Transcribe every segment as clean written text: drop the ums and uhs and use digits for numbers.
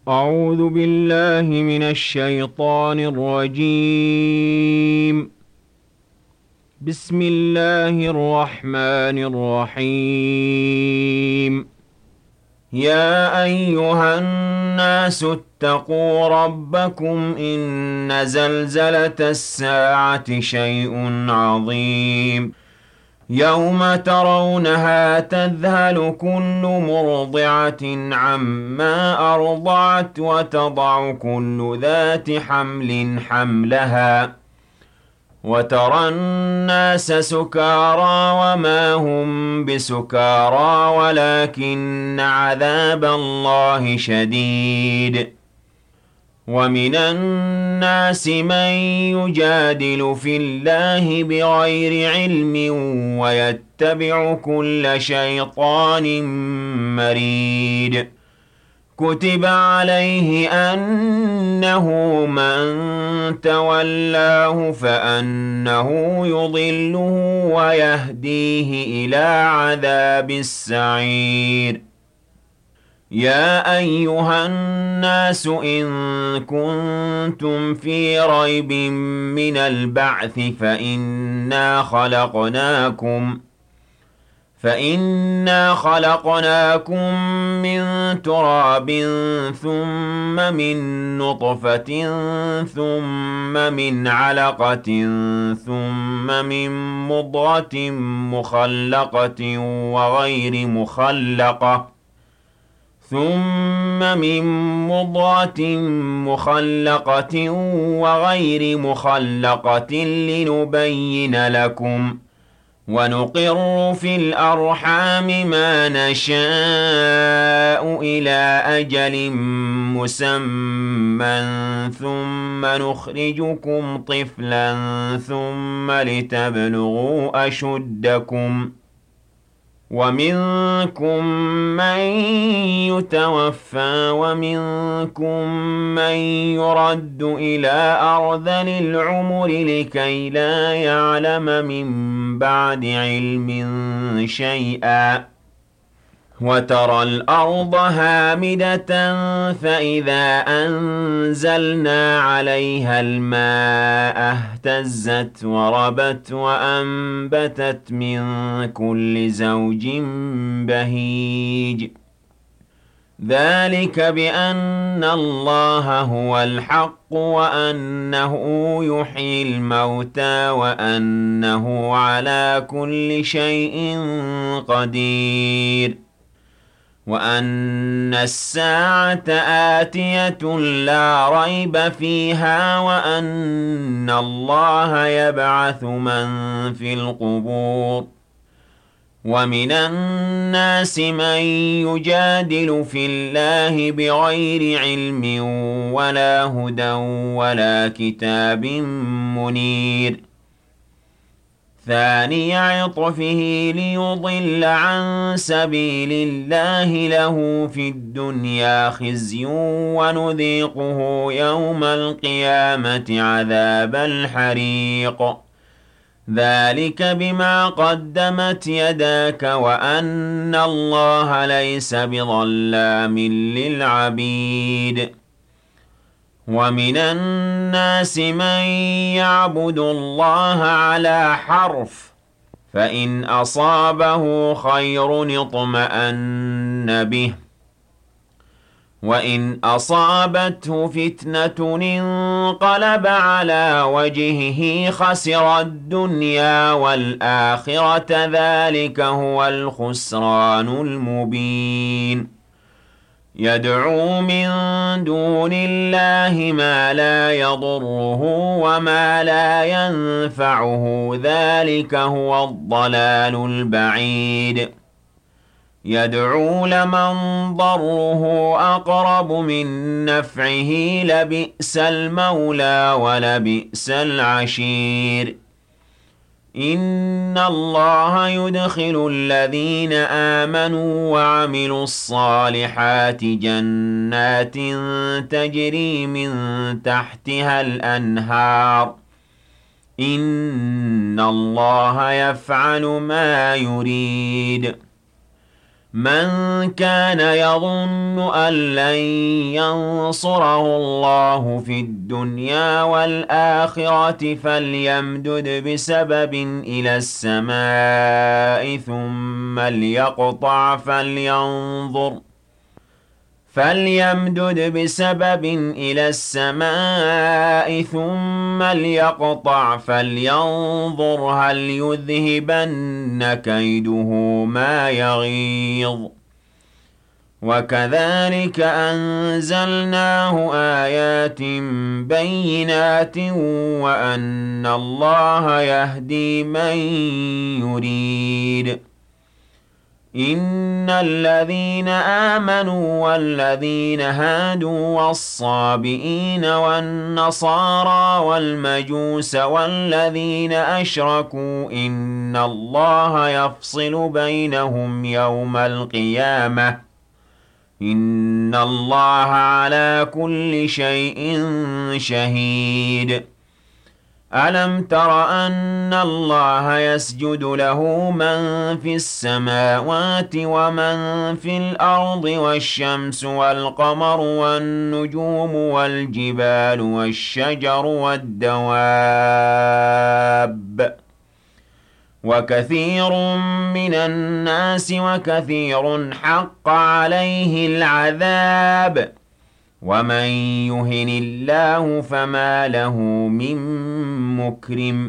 أعوذ بالله من الشيطان الرجيم. بسم الله الرحمن الرحيم. يا أيها الناس اتقوا ربكم إن زلزلة الساعة شيء عظيم. يوم ترونها تذهل كل مرضعة عما أرضعت وتضع كل ذات حمل حملها وترى الناس سكارى وما هم بسكارى ولكن عذاب الله شديد. ومن الناس من يجادل في الله بغير علم ويتبع كل شيطان مريد. كتب عليه أنه من تولاه فأنه يضله ويهديه إلى عذاب السعير. يا أيها الناس إن كنتم في ريب من البعث فإنا خلقناكم من تراب ثم من نطفة ثم من علقة ثم من مضغة مخلقة وغير مخلقة لنبين لكم ونقر في الأرحام ما نشاء إلى أجل مسمى ثم نخرجكم طفلا ثم لتبلغوا أشدكم. ومنكم من يتوفى ومنكم من يرد إلى أرذل العمر لكي لا يعلم من بعد علم شيئا. وترى الأرض هامدة فإذا أنزلنا عليها الماء اهتزت وربت وأنبتت من كل زوج بهيج. ذلك بأن الله هو الحق وأنه يحيي الموتى وأنه على كل شيء قدير. وأن الساعة آتية لا ريب فيها وأن الله يبعث من في القبور. ومن الناس من يجادل في الله بغير علم ولا هدى ولا كتاب منير. ثاني عطفه ليضل عن سبيل الله له في الدنيا خزي ونذيقه يوم القيامة عذاب الحريق. ذلك بما قدمت يداك وأن الله ليس بظلام للعبيد. ومن الناس من يعبد الله على حرف فإن أصابه خير اطمأن به وإن أصابته فتنة انقلب على وجهه خسر الدنيا والآخرة ذلك هو الخسران المبين. يدعو من دون الله ما لا يضره وما لا ينفعه ذلك هو الضلال البعيد. يدعو لمن ضره أقرب من نفعه لبئس المولى ولبئس العشير. إن الله يدخل الذين آمنوا وعملوا الصالحات جنات تجري من تحتها الأنهار. إن الله يفعل ما يريد. من كان يظن أن لن ينصره الله في الدنيا والآخرة فليمدد بسبب إلى السماء ثم ليقطع فليمدد بسبب إلى السماء ثم ليقطع فلينظر هل يذهبن كيده ما يغيظ. وكذلك أنزلناه آيات بينات وأن الله يهدي من يريد. إن الذين آمنوا والذين هادوا والصابئين والنصارى والمجوس والذين أشركوا إن الله يفصل بينهم يوم القيامة إن الله على كل شيء شهيد. ألم تر أن الله يسجد له من في السماوات ومن في الأرض والشمس والقمر والنجوم والجبال والشجر والدواب وكثير من الناس وكثير حق عليه العذاب ومن يهن الله فما له من مكرم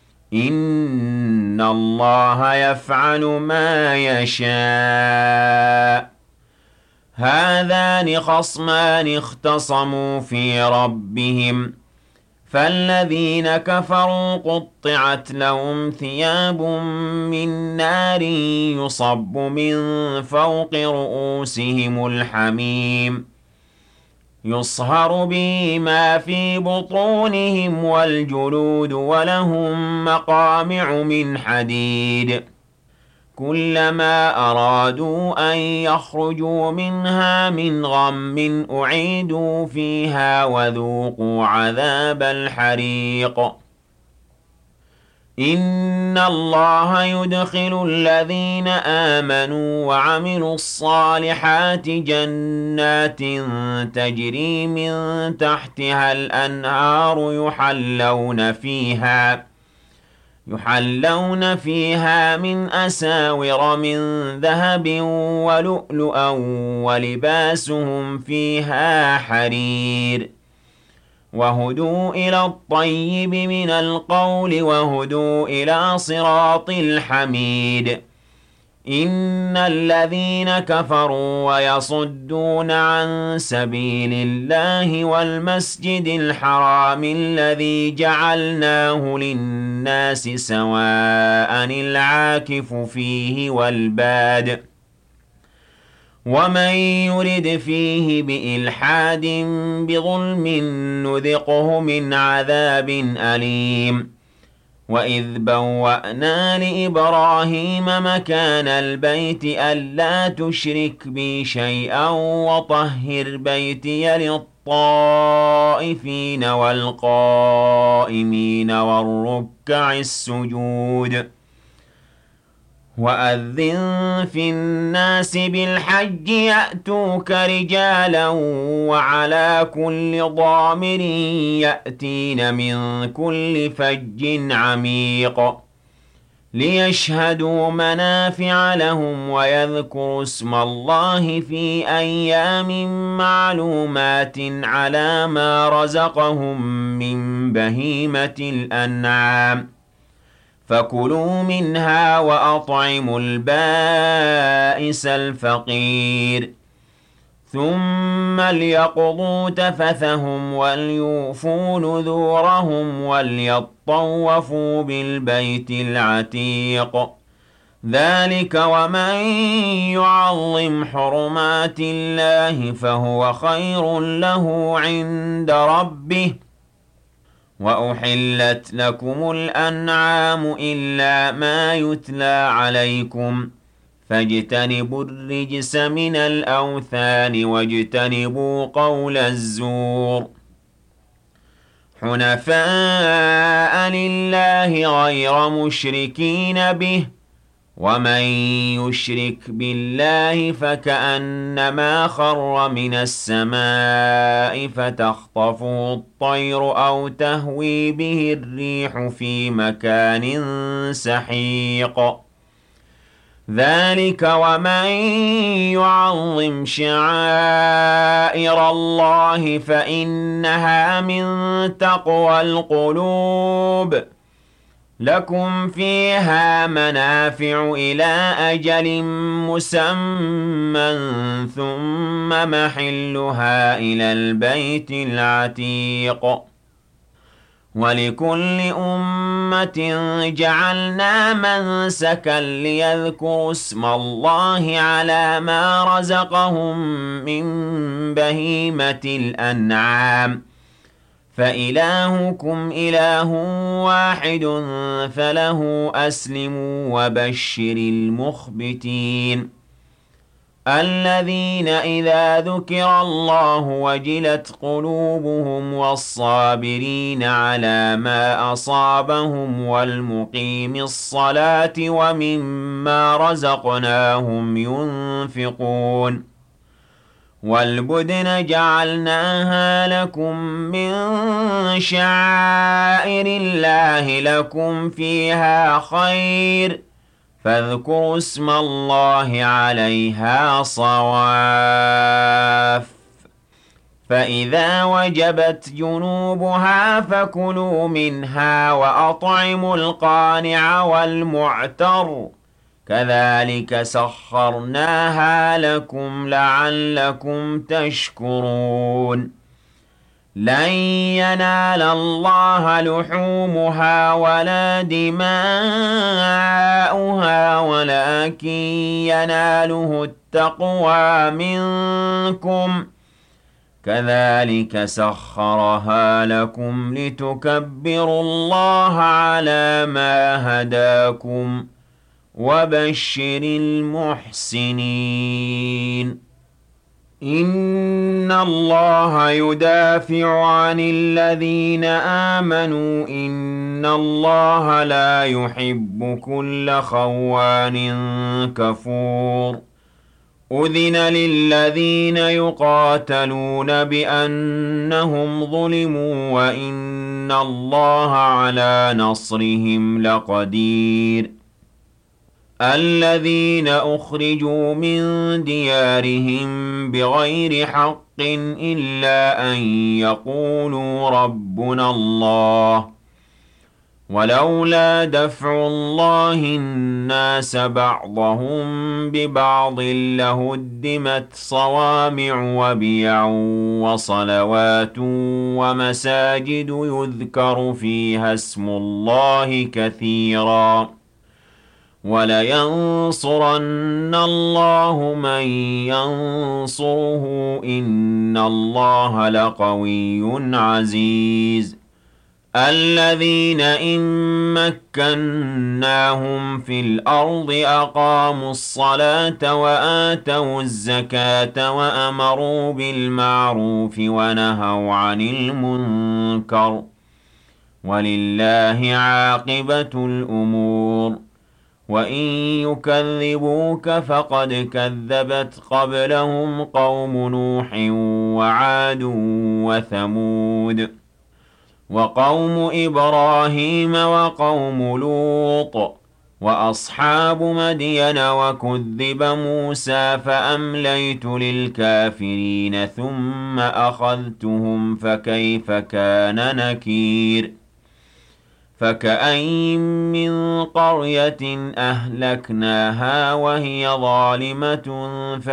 إن الله يفعل ما يشاء. هذان خصمان اختصموا في ربهم فالذين كفروا قطعت لهم ثياب من نار يصب من فوق رؤوسهم الحميم يصهر به ما في بطونهم والجلود ولهم مقامع من حديد كلما أرادوا أن يخرجوا منها من غم أعيدوا فيها وذوقوا عذاب الحريق. إن الله يدخل الذين آمنوا وعملوا الصالحات جنات تجري من تحتها الأنهار يحلون فيها من أساور من ذهب ولؤلؤا ولباسهم فيها حرير وهدوا إلى الطيب من القول وهدوا إلى صراط الحميد. إن الذين كفروا ويصدون عن سبيل الله والمسجد الحرام الذي جعلناه للناس سواء العاكف فيه والباد ومن يرد فيه بإلحاد بظلم نذقه من عذاب أليم. وإذ بوأنا لإبراهيم مكان البيت ألا تشرك بي شيئا وطهر بيتي للطائفين والقائمين والركع السجود. وأذن في الناس بالحج يأتوك رجالا وعلى كل ضامر يأتين من كل فج عميق ليشهدوا منافع لهم ويذكروا اسم الله في أيام معلومات على ما رزقهم من بهيمة الأنعام فكلوا منها وأطعموا البائس الفقير ثم ليقضوا تفثهم وليوفوا نذورهم وليطوفوا بالبيت العتيق. ذلك ومن يعظم حرمات الله فهو خير له عند ربه. وأحلت لكم الأنعام إلا ما يتلى عليكم فاجتنبوا الرجس من الأوثان واجتنبوا قول الزور حنفاء لله غير مشركين به ومن يشرك بالله فكأنما خر من السماء فتخطفه الطير أو تهوي به الريح في مكان سحيق ذلك ومن يعظم شعائر الله فإنها من تقوى القلوب لكم فيها منافع إلى أجل مسمى ثم محلها إلى البيت العتيق ولكل أمة جعلنا منسكا ليذكروا اسم الله على ما رزقهم من بهيمة الأنعام فإلهكم إله واحد فله أسلموا وبشر المخبتين الذين إذا ذكر الله وجلت قلوبهم والصابرين على ما أصابهم والمقيم الصلاة ومما رزقناهم ينفقون والبدن جعلناها لكم من شعائر الله لكم فيها خير فاذكروا اسم الله عليها صواف فإذا وجبت جنوبها فكلوا منها وأطعموا القانع والمعتر كذلك سخرناها لكم لعلكم تشكرون لن ينال الله لحومها ولا دماؤها ولكن يناله التقوى منكم كذلك سخرها لكم لتكبروا الله على ما هداكم وبشر المحسنين إن الله يدافع عن الذين آمنوا إن الله لا يحب كل خوان كفور أذن للذين يقاتلون بأنهم ظلموا وإن الله على نصرهم لقدير الذين أخرجوا من ديارهم بغير حق إلا أن يقولوا ربنا الله ولولا دفع الله الناس بعضهم ببعض لهدمت صوامع وبيع وصلوات ومساجد يذكر فيها اسم الله كثيراً ولينصرن الله من ينصره إن الله لقوي عزيز الذين إن مكناهم في الأرض أقاموا الصلاة وآتوا الزكاة وأمروا بالمعروف ونهوا عن المنكر ولله عاقبة الأمور وإن يكذبوك فقد كذبت قبلهم قوم نوح وعاد وثمود وقوم إبراهيم وقوم لوط وأصحاب مدين وكذب موسى فأمليت للكافرين ثم أخذتهم فكيف كان نكير فكأين من قرية أهلكناها وهي ظالمة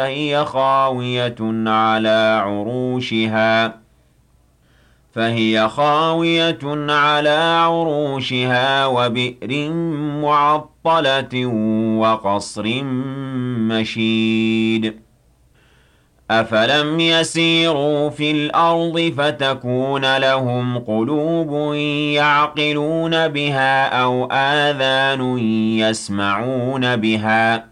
فهي خاوية على عروشها وبئر معطلة وقصر مشيد أفلم يسيروا في الأرض فتكون لهم قلوب يعقلون بها أو آذان يسمعون بها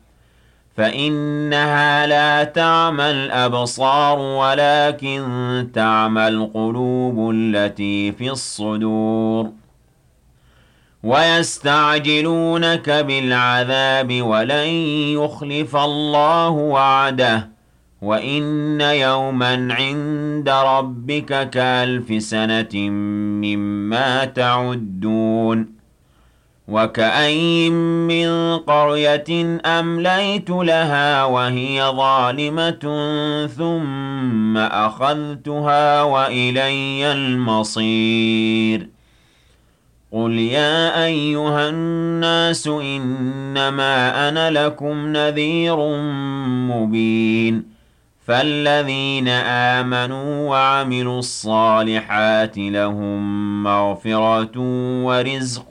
فإنها لا تعمى الأبصار ولكن تعمى القلوب التي في الصدور ويستعجلونك بالعذاب ولن يخلف الله وعده وإن يوما عند ربك كألف سنة مما تعدون وكأين من قرية أمليت لها وهي ظالمة ثم أخذتها وإلي المصير قل يا أيها الناس إنما أنا لكم نذير مبين فالذين آمنوا وعملوا الصالحات لهم مغفرة ورزق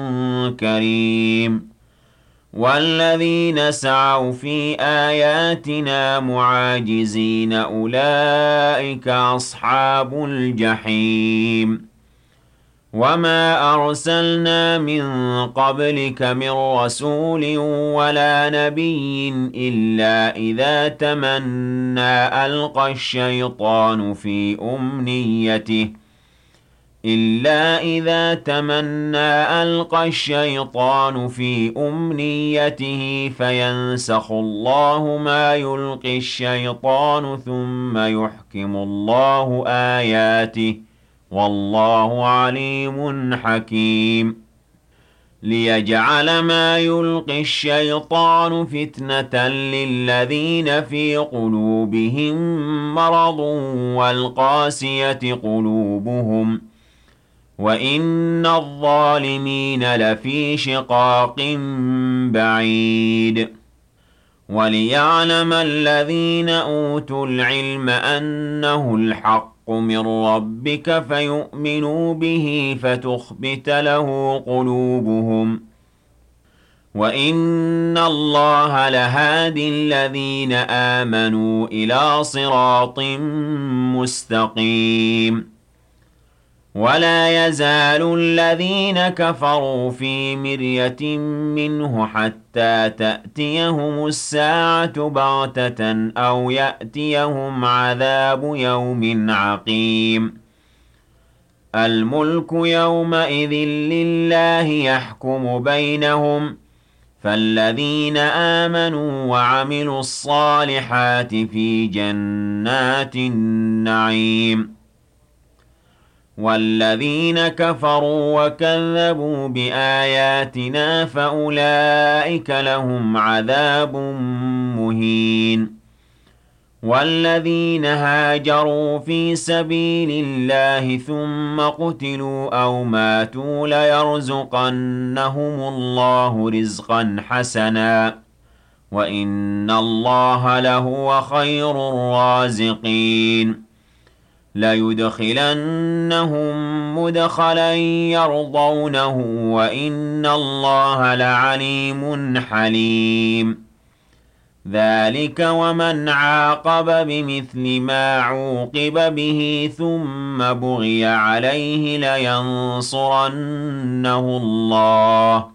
كريم والذين سعوا في آياتنا معاجزين أولئك أصحاب الجحيم وما أرسلنا من قبلك من رسول ولا نبي إلا إذا تمنى ألقى الشيطان في أمنيته فينسخ الله ما يلقي الشيطان ثم يحكم الله آياته والله عليم حكيم ليجعل ما يلقي الشيطان فتنة للذين في قلوبهم مرض والقاسية قلوبهم وإن الظالمين لفي شقاق بعيد وليعلم الذين أوتوا العلم أنه الحق من ربك فيؤمنوا به فتخبت له قلوبهم وإن الله لهادي الذين آمنوا إلى صراط مستقيم ولا يزال الذين كفروا في مرية منه حتى تأتيهم الساعة بغتة أو يأتيهم عذاب يوم عقيم الملك يومئذ لله يحكم بينهم فالذين آمنوا وعملوا الصالحات في جنات النعيم والذين كفروا وكذبوا بآياتنا فأولئك لهم عذاب مهين والذين هاجروا في سبيل الله ثم قتلوا أو ماتوا ليرزقنهم الله رزقا حسنا وإن الله لهو خير الرازقين ليدخلنهم مدخلا يرضونه وإن الله لعليم حليم ذلك ومن عاقب بمثل ما عوقب به ثم بغي عليه لينصرنه الله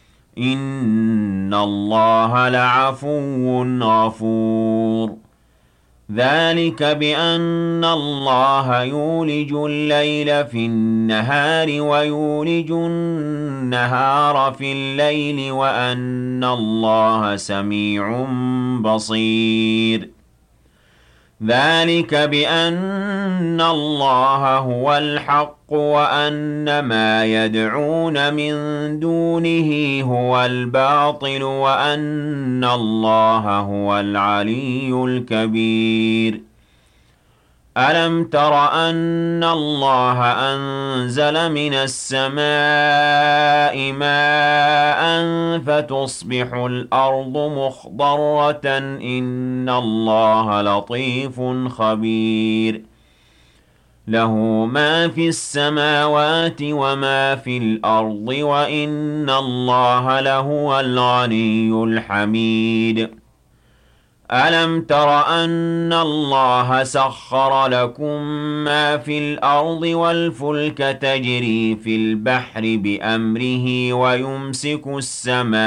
إن الله لعفو غفور ذلك بأن الله يولج الليل في النهار ويولج النهار في الليل وأن الله سميع بصير ذلك بأن الله هو الحق وأن ما يدعون من دونه هو الباطل وأن الله هو العلي الكبير ألم تر أن الله أنزل من السماء ماء فتصبح الأرض مخضرة إن الله لطيف خبير له ما في السماوات وما في الأرض وإن الله لهو الغني الحميد ألم تر أن الله سخر لكم ما في الأرض والفلك تجري في البحر بأمره ويمسك السماء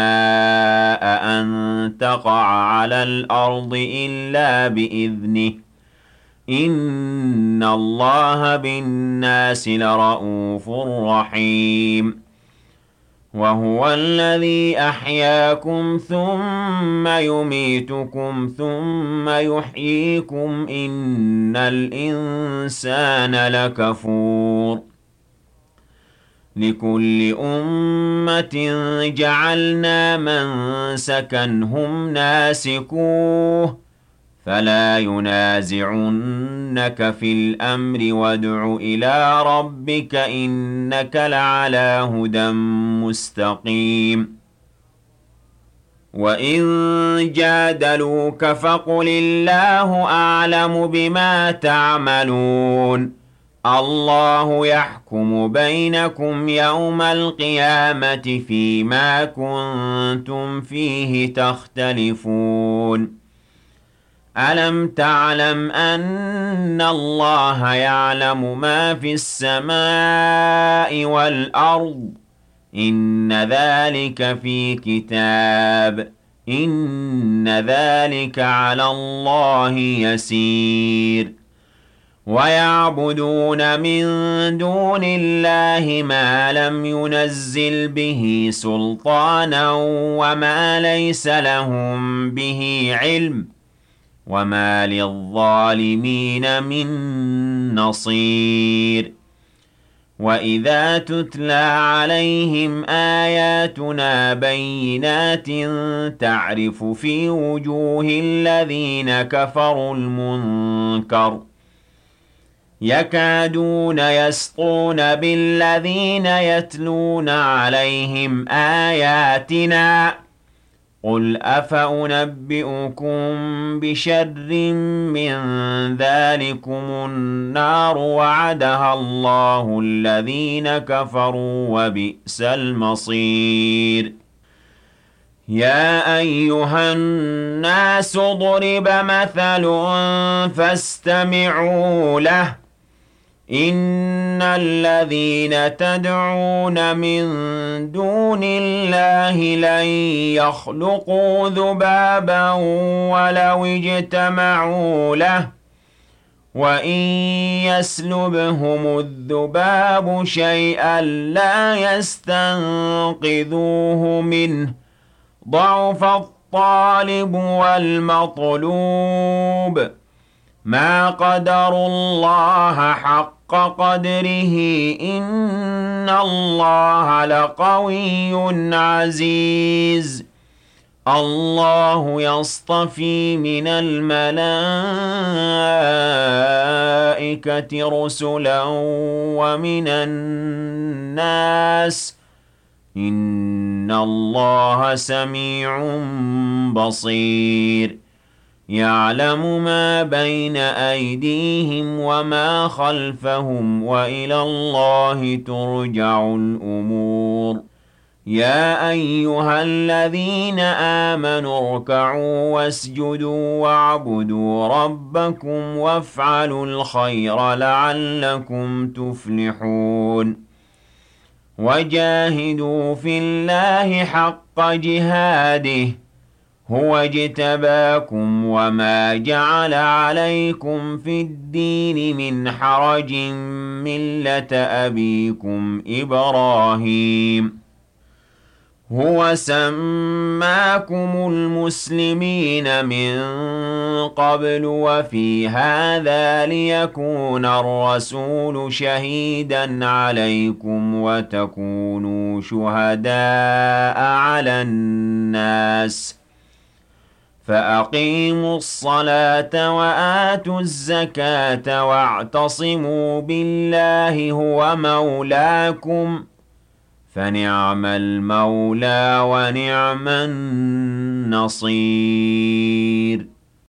أن تقع على الأرض إلا بإذنه إن الله بالناس لرءوف رحيم وهو الذي أحياكم ثم يميتكم ثم يحييكم إن الإنسان لكفور لكل أمة جعلنا منسكا هم ناسكوه فلا ينازعنك في الأمر وادع إلى ربك إنك لعلى هدى مستقيم وإن جادلوك فقل الله أعلم بما تعملون الله يحكم بينكم يوم القيامة فيما كنتم فيه تختلفون ألم تعلم أن الله يعلم ما في السماء والأرض إن ذلك في كتاب إن ذلك على الله يسير ويعبدون من دون الله ما لم ينزل به سلطانا وما ليس لهم به علم وما للظالمين من نصير وإذا تتلى عليهم آياتنا بينات تعرف في وجوه الذين كفروا المنكر يكادون يسطون بالذين يتلون عليهم آياتنا قل أفأنبئكم بشر من ذلكم النار وعدها الله الذين كفروا وبئس المصير يا أيها الناس ضرب مثل فاستمعوا له إن الذين تدعون من دون الله لن يخلقوا ذبابا ولو اجتمعوا له وإن يسلبهم الذباب شيئا لا يستنقذوه منه ضعف الطالب والمطلوب ما قدروا الله حق قدره إن الله لقوي عزيز الله يصطفي من الملائكة رسلا ومن الناس إن الله سميع بصير يعلم ما بين أيديهم وما خلفهم وإلى الله ترجع الأمور يا أيها الذين آمنوا اركعوا واسجدوا واعبدوا ربكم وافعلوا الخير لعلكم تفلحون وجاهدوا في الله حق جهاده هو اجتباكم وما جعل عليكم في الدين من حرج ملة أبيكم إبراهيم هو سماكم المسلمين من قبل وفي هذا ليكون الرسول شهيدا عليكم وتكونوا شهداء على الناس فأقيموا الصلاة وآتوا الزكاة واعتصموا بالله هو مولاكم فنعم المولى ونعم النصير